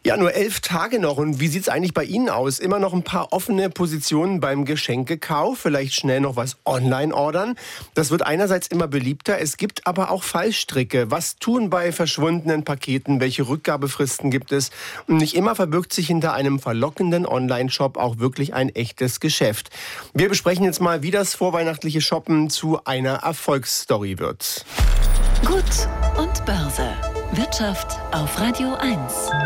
Ja, nur 11 Tage noch. Und wie sieht's eigentlich bei Ihnen aus? Immer noch ein paar offene Positionen beim Geschenkekauf? Vielleicht schnell noch was online ordern? Das wird einerseits immer beliebter. Es gibt aber auch Fallstricke. Was tun bei verschwundenen Paketen? Welche Rückgabefristen gibt es? Und nicht immer verbirgt sich hinter einem verlockenden Online-Shop auch wirklich ein echtes Geschäft. Wir besprechen jetzt mal, wie das vorweihnachtliche Shoppen zu einer Erfolgsstory wird. Gut und Börse. Wirtschaft auf Radio 1.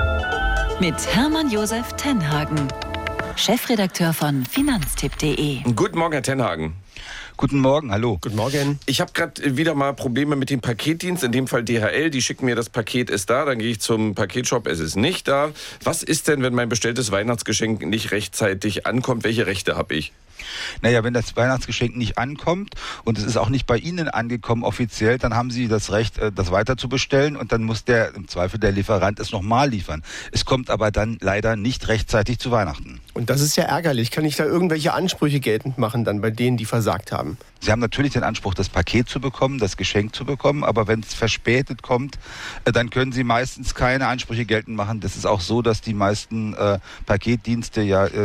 Mit Hermann Josef Tenhagen, Chefredakteur von Finanztipp.de. Guten Morgen, Herr Tenhagen. Guten Morgen, hallo. Guten Morgen. Ich habe gerade wieder mal Probleme mit dem Paketdienst, in dem Fall DHL. Die schicken mir, das Paket ist da, dann gehe ich zum Paketshop, es ist nicht da. Was ist denn, wenn mein bestelltes Weihnachtsgeschenk nicht rechtzeitig ankommt? Welche Rechte habe ich? Naja, wenn das Weihnachtsgeschenk nicht ankommt und es ist auch nicht bei Ihnen angekommen offiziell, dann haben Sie das Recht, das weiter zu bestellen und dann muss im Zweifel der Lieferant es nochmal liefern. Es kommt aber dann leider nicht rechtzeitig zu Weihnachten. Und das ist ja ärgerlich. Kann ich da irgendwelche Ansprüche geltend machen dann bei denen, die versagt haben? Sie haben natürlich den Anspruch, das Paket zu bekommen, das Geschenk zu bekommen, aber wenn es verspätet kommt, dann können Sie meistens keine Ansprüche geltend machen. Das ist auch so, dass die meisten Paketdienste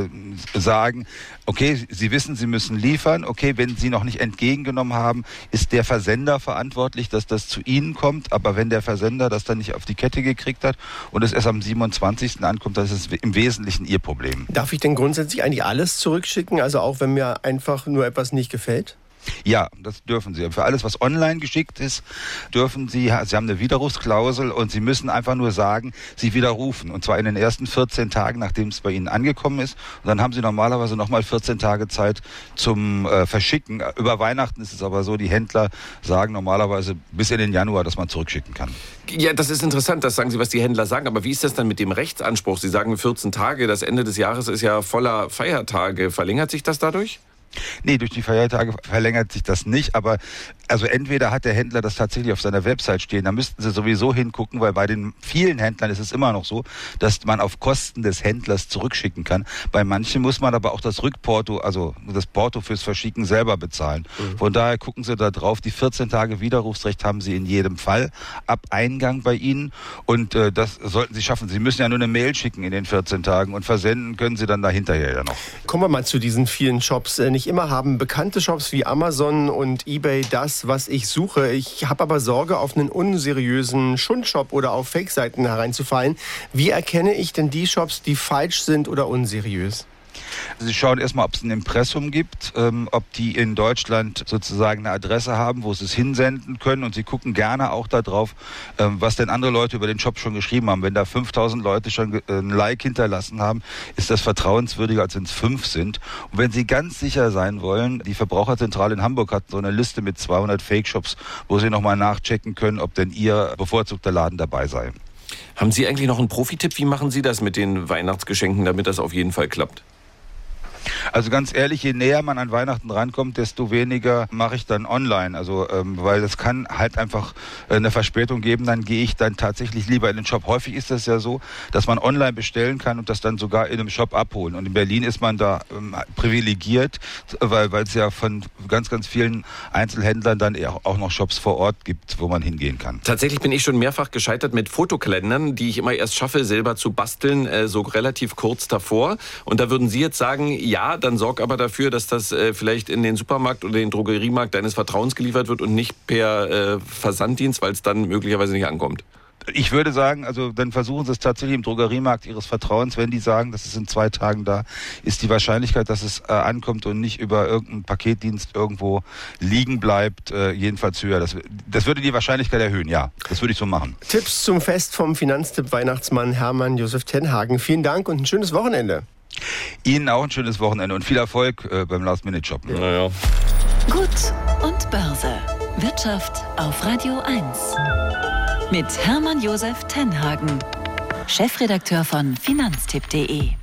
sagen, okay, Sie wissen, Sie müssen liefern. Okay, wenn Sie noch nicht entgegengenommen haben, ist der Versender verantwortlich, dass das zu Ihnen kommt. Aber wenn der Versender das dann nicht auf die Kette gekriegt hat und es erst am 27. ankommt, dann ist es im Wesentlichen Ihr Problem. Darf ich denn grundsätzlich eigentlich alles zurückschicken? Also auch wenn mir einfach nur etwas nicht gefällt? Ja, das dürfen Sie. Für alles, was online geschickt ist, dürfen Sie haben eine Widerrufsklausel und Sie müssen einfach nur sagen, Sie widerrufen. Und zwar in den ersten 14 Tagen, nachdem es bei Ihnen angekommen ist. Und dann haben Sie normalerweise nochmal 14 Tage Zeit zum Verschicken. Über Weihnachten ist es aber so, die Händler sagen normalerweise bis in den Januar, dass man zurückschicken kann. Ja, das ist interessant, das sagen Sie, was die Händler sagen. Aber wie ist das dann mit dem Rechtsanspruch? Sie sagen 14 Tage, das Ende des Jahres ist ja voller Feiertage. Verlängert sich das dadurch? Nee, durch die Feiertage verlängert sich das nicht, aber also entweder hat der Händler das tatsächlich auf seiner Website stehen, da müssten Sie sowieso hingucken, weil bei den vielen Händlern ist es immer noch so, dass man auf Kosten des Händlers zurückschicken kann. Bei manchen muss man aber auch das Rückporto, also das Porto fürs Verschicken selber bezahlen. Von daher gucken Sie da drauf, die 14 Tage Widerrufsrecht haben Sie in jedem Fall ab Eingang bei Ihnen und das sollten Sie schaffen. Sie müssen ja nur eine Mail schicken in den 14 Tagen und versenden können Sie dann da hinterher ja noch. Kommen wir mal zu diesen vielen Shops. Nicht immer haben bekannte Shops wie Amazon und eBay das, was ich suche. Ich habe aber Sorge, auf einen unseriösen Schundshop oder auf Fake-Seiten hereinzufallen. Wie erkenne ich denn die Shops, die falsch sind oder unseriös? Sie schauen erstmal, ob es ein Impressum gibt, ob die in Deutschland sozusagen eine Adresse haben, wo sie es hinsenden können. Und Sie gucken gerne auch darauf, was denn andere Leute über den Shop schon geschrieben haben. Wenn da 5000 Leute schon ein Like hinterlassen haben, ist das vertrauenswürdiger, als wenn es 5 sind. Und wenn Sie ganz sicher sein wollen, die Verbraucherzentrale in Hamburg hat so eine Liste mit 200 Fake-Shops, wo Sie nochmal nachchecken können, ob denn Ihr bevorzugter Laden dabei sei. Haben Sie eigentlich noch einen Profitipp? Wie machen Sie das mit den Weihnachtsgeschenken, damit das auf jeden Fall klappt? Also ganz ehrlich, je näher man an Weihnachten rankommt, desto weniger mache ich dann online. Also weil es kann halt einfach eine Verspätung geben, dann gehe ich dann tatsächlich lieber in den Shop. Häufig ist das ja so, dass man online bestellen kann und das dann sogar in einem Shop abholen. Und in Berlin ist man da privilegiert, weil es ja von ganz, ganz vielen Einzelhändlern dann auch noch Shops vor Ort gibt, wo man hingehen kann. Tatsächlich bin ich schon mehrfach gescheitert mit Fotokalendern, die ich immer erst schaffe, selber zu basteln, so relativ kurz davor. Und da würden Sie jetzt sagen, ja, dann sorg aber dafür, dass das vielleicht in den Supermarkt oder den Drogeriemarkt deines Vertrauens geliefert wird und nicht per Versanddienst, weil es dann möglicherweise nicht ankommt. Ich würde sagen, also dann versuchen Sie es tatsächlich im Drogeriemarkt Ihres Vertrauens. Wenn die sagen, dass es in 2 Tagen da ist, die Wahrscheinlichkeit, dass es ankommt und nicht über irgendeinen Paketdienst irgendwo liegen bleibt, jedenfalls höher. Das würde die Wahrscheinlichkeit erhöhen, ja. Das würde ich so machen. Tipps zum Fest vom Finanztipp-Weihnachtsmann Hermann Josef Tenhagen. Vielen Dank und ein schönes Wochenende. Ihnen auch ein schönes Wochenende und viel Erfolg beim Last-Minute-Shoppen. Naja. Gut und Börse. Wirtschaft auf Radio 1. Mit Hermann Josef Tenhagen, Chefredakteur von Finanztipp.de.